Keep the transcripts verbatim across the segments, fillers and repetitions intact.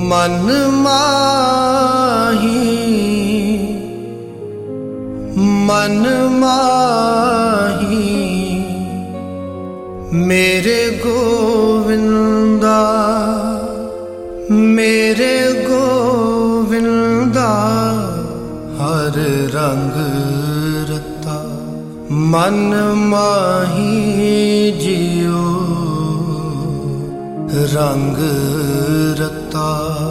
मन माही मन माही मेरे गोविंदा मेरे गोविंदा हर रंग रता मन माही जियो रंग रता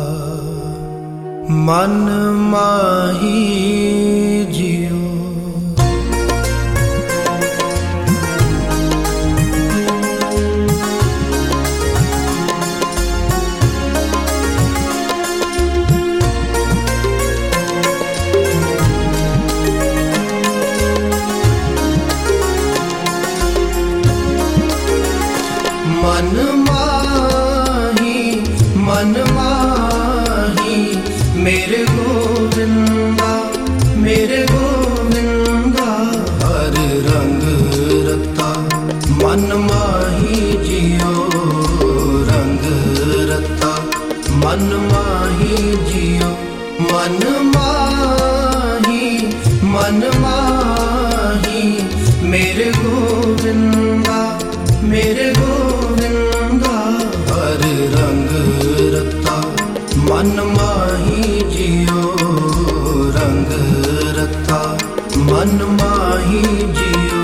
मन माही जियो। मन माही मन माही मेरे गोविंदा मेरे गोविंदा हर रंग रता मन माही जियो रंग रता मन माही जियो मन माही मन माही मेरे गोविंदा मेरे गोविंदा हर रंग रता मन माही जियो रंग रता मन माही जियो।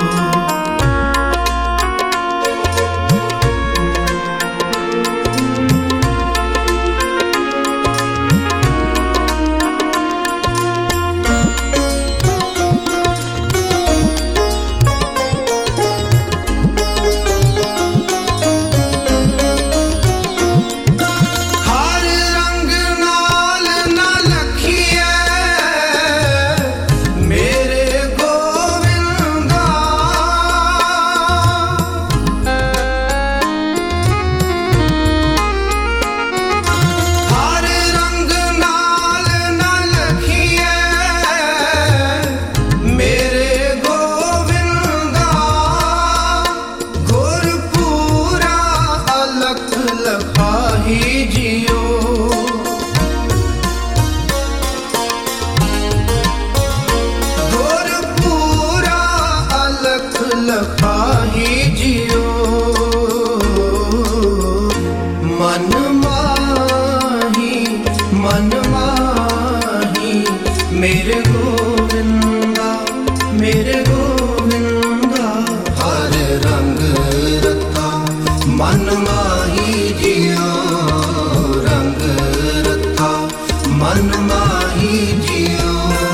लखाही जियो मन माही मन माही मेरे गोविंदा मेरे गोविंदा हर रंग रता मन माही जियो रंग रता मन माही जियो।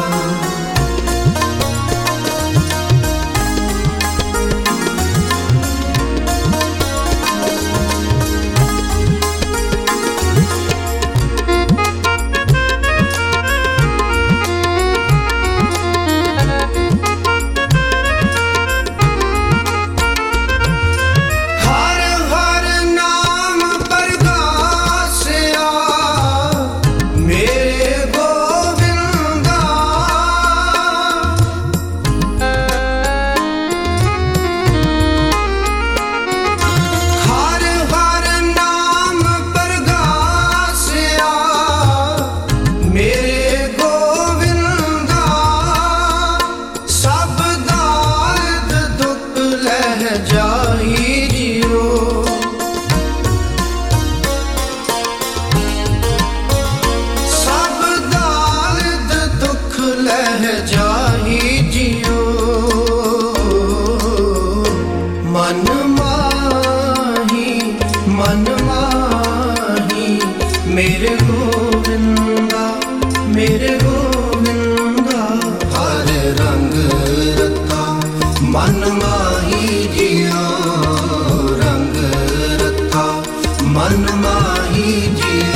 मन माही मन माही मेरे गोविंदा मेरे गोविंदा हर रंग रता मन माही जियो रंग रता मन माही जियो।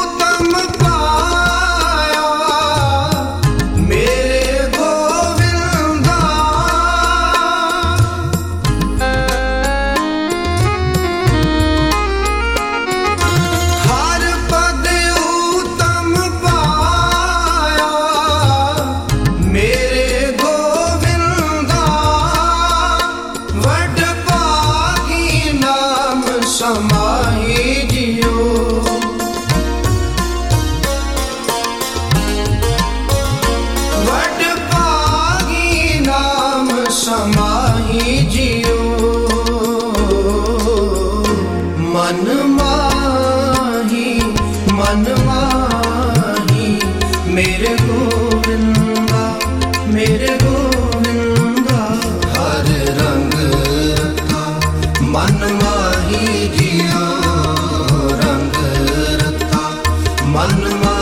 Govinda मन माही मेरे गोविंदा मेरे गोविंदा। हर रंग रता मन माही जियो रंग रता मन